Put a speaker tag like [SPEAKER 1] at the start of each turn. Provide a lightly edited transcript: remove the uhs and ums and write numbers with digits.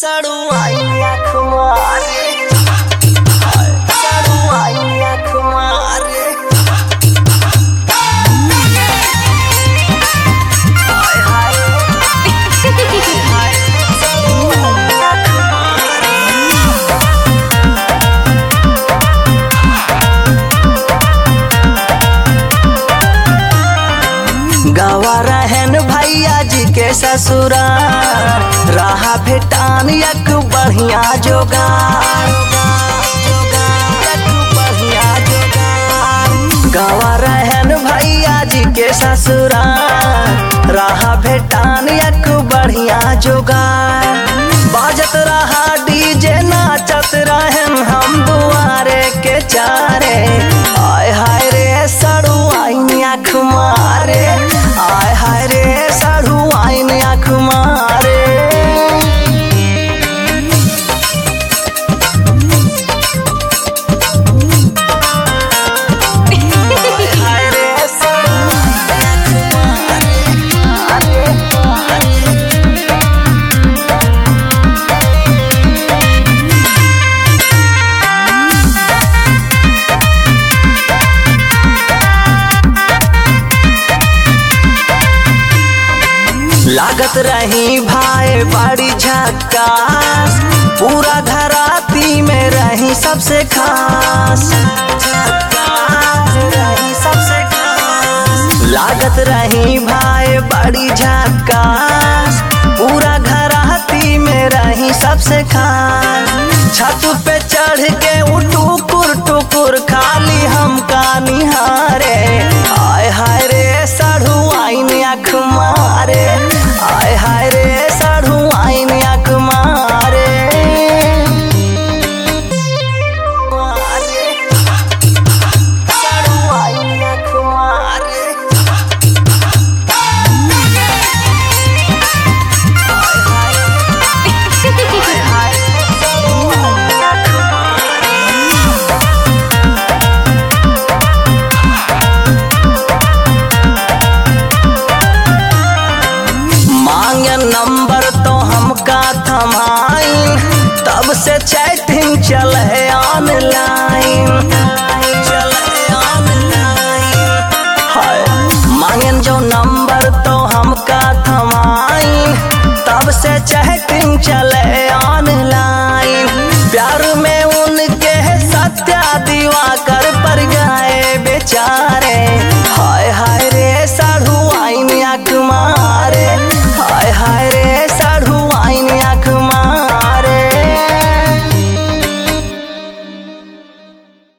[SPEAKER 1] Saruai aku mare, saruai aku mare. Hai hai, hai saruai aku mare. गावा रहन भैया जी के ससुराल, रहा भेटान एक बढ़िया जोगार। गावा रहन भैया जी के ससुराल, रहा भेटान एक बढ़िया जोगार। बाजत रहा डीजे नाचत रहन हम दुआरे के चारे। आय हाय रे सड़ू आइन आँख मारे, आय हाय रे सड़ू आइन आँख मारे। आय हाय रे सड़ू आइन आँख मारे। लागत रही भाई बड़ी झक्कास, पूरा घराती में रही सबसे खास। रही सबसे खास। लागत रही भाई बड़ी झक्कास, पूरा घराती में रही सबसे खास। छत पे चढ़ के टुकुर टुकुर खाली हमका निहारे। आय हाय रे साढ़ू आइन आँख मारे, आय हाय रे साढ़ू आइन आँख मारे। साढ़ू आइन आँख मारे। आय हाय साढ़ू आइन आँख मांगे नंबर तो हमका थमाइन, तब से चैटिंग चले ऑनलाइन। हाय मांगन जो नंबर तो हमका थमाइन, तब से चैटिंग चले ऑनलाइन। प्यार में उनके सत्या दिवाकर पर गए बेचारे। हाय हाय रे साढ़ू